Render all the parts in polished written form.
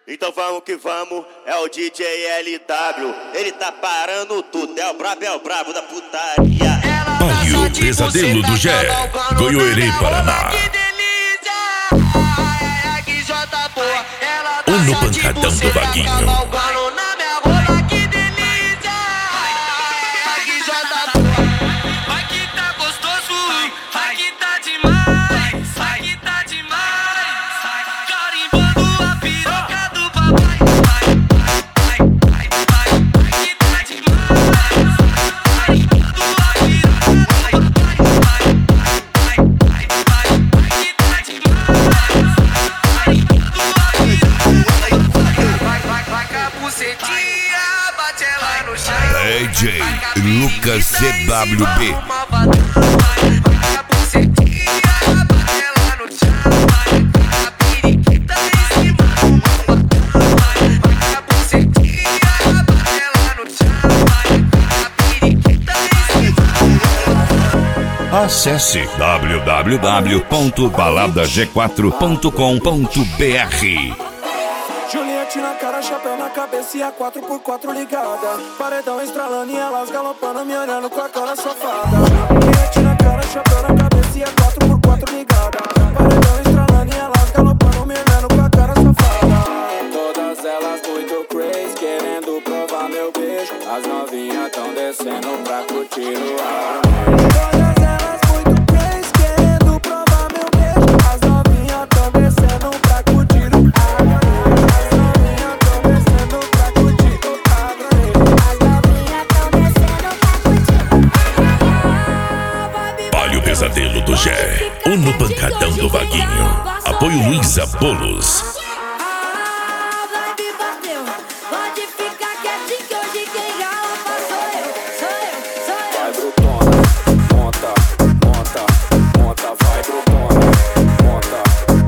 Então vamos que vamos, é o DJ LW. Ele tá parando tudo, é o brabo da putaria. Palio Pesadelo do Gé, Goiôerê, Paraná. Um no pancadão do Vaguinho. DJ Lucas CWB. Acesse www.baladag4.com.br. Juliette na cara, chapéu na cabeça e a 4x4 ligada. Paredão estralando e elas galopando, me olhando com a cara safada. Juliette na cara, chapéu na cabeça e a 4x4 ligada. Paredão estralando e elas galopando, me olhando com a cara safada. Todas elas muito crazy, querendo provar meu beijo. As novinhas tão descendo pra curtir o ar. Todas elas muito crazy, querendo provar meu beijo. As novinhas tão descendo pra curtir o ar. Pesadelo do Gé, um no pancadão do Vaguinho. Apoio Luísa Bolos. Vai brutona, monta, vai brutona, monta,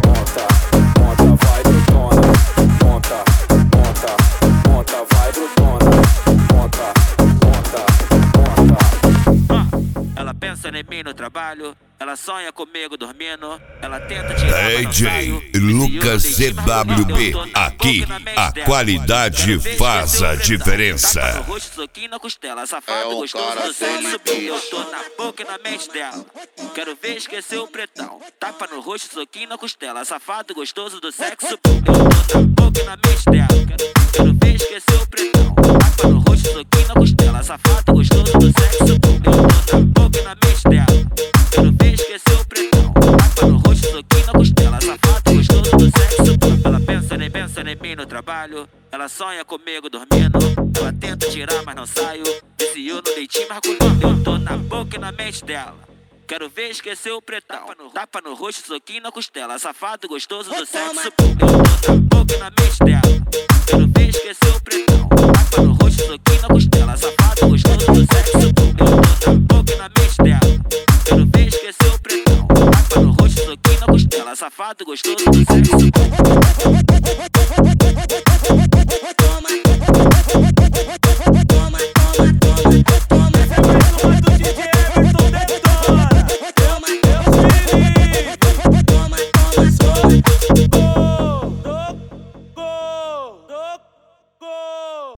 vai brutona, monta, vai brutona, monta. Ela pensa em mim no trabalho, ela sonha comigo dormindo, ela tenta tirar DJ Lucas CWB, aqui a qualidade faz a diferença. Tapa no rosto, soquinho na costela, safado gostoso do sexo. Eu tô na boca e na mente dela, quero ver esquecer o pretão. Tapa no rosto, soquinho na costela, safado gostoso do sexo. Eu tô na boca e na mente dela, quero ver esquecer o pretão. Tapa no rosto, soquinho na costela, safado gostoso do sexo. Eu tô na boca e na mente dela, quero ver esquecer o pretão. Tapa no rosto, soquinho na costela, safado gostoso do sexo. Ela pensa em mim no trabalho, ela sonha comigo dormindo, ela tenta tirar mas não saio. Esse eu no deitinho mergulhando. Eu tô na boca e na mente dela, quero ver esquecer o pretão. Tapa no rosto, soquinho na costela, safado gostoso do sexo. Eu tô na boca e na mente dela, quero ver esquecer o pretão. Tapa no rosto, soquinho na costela, safado gostoso do sexo. Eu tô na boca e na mente dela, quero ver esquecer o pretão. Tapa no rosto, soquinho na costela, safado gostoso do sexo.